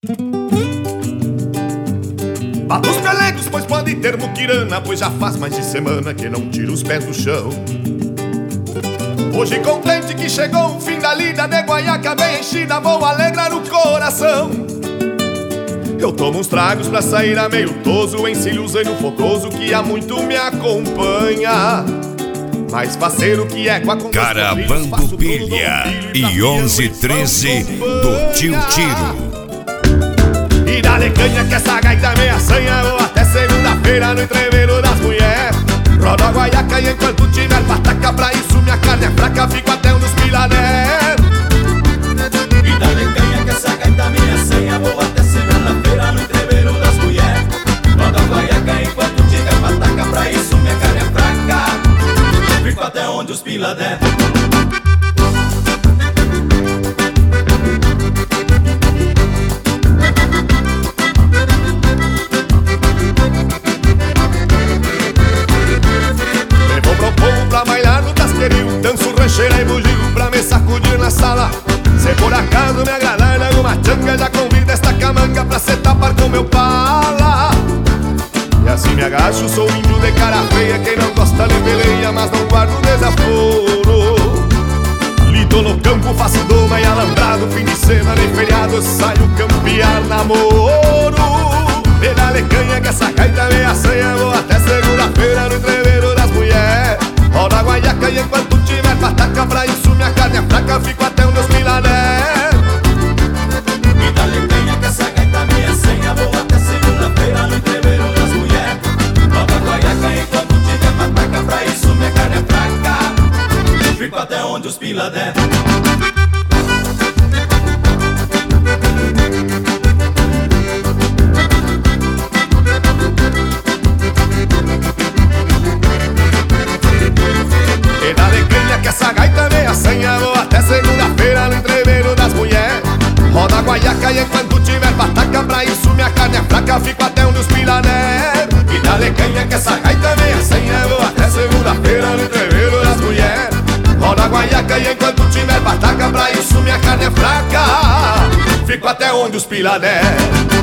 Bato os pelegos, pois podem ter muquirana, pois já faz mais de semana que não tiro os pés do chão. Hoje contente que chegou o fim da lida, de guaiaca bem enchida, vou alegrar o coração. Eu tomo uns tragos pra sair a meio toso, encilho o zaino fogoso que há muito me acompanha. Mais faceiro que é com a Caravando Pilha e 1113 do Tio Tiro. E dá-lhe canha que essa gaita meia sanha, vou até segunda-feira no entreveiro das mulher. Rodo a guaiaca e enquanto tiver pataca, pra isso minha carne é fraca, fico até um dos pilané. E dá-lhe canha que essa gaita meia sanha, vou até segunda-feira no entreveiro das mulher. Rodo a guaiaca enquanto tiver pataca, pra isso minha carne é fraca, fico até onde os pila der. Levou pro povo pra bailar no casqueirinho, danço rancheira e bugio pra me sacudir na sala. Se por acaso me agradar alguma tchanga, já convido esta camanga pra se tapar com meu pala. E assim me agacho, sou índio de cara feia, quem não gosta de peleia, mas não guardo desaforo. Lido no campo, faço doma e alambrado, fim de semana e feriado, saio campear namoro. Me dá-lhe canha que essa gaita meia sanha, vou até segunda-feira no entreveiro das mulher. Roda a guaiaca e enquanto tiver pataca, pra isso minha carne é fraca, fico até um Deus milané. Me dá-lhe canha que essa gaita meia sanha, vou até segunda-feira no entreveiro das mulher. Roda a guaiaca enquanto tiver pataca, pra isso minha carne é fraca, fico até onde os pila der. E dá-lhe canha que essa gaita meia sanha, vou até segunda-feira no entreveiro das mulher. Roda a guaiaca e enquanto tiver pataca, pra isso minha carne é fraca, fico até um dos pilané. E dá-lhe canha que essa gaita meia sanha, vou até segunda-feira no entreveiro das mulher. Roda a guaiaca e enquanto tiver pataca, pra isso minha carne é fraca, fico até onde os pilané.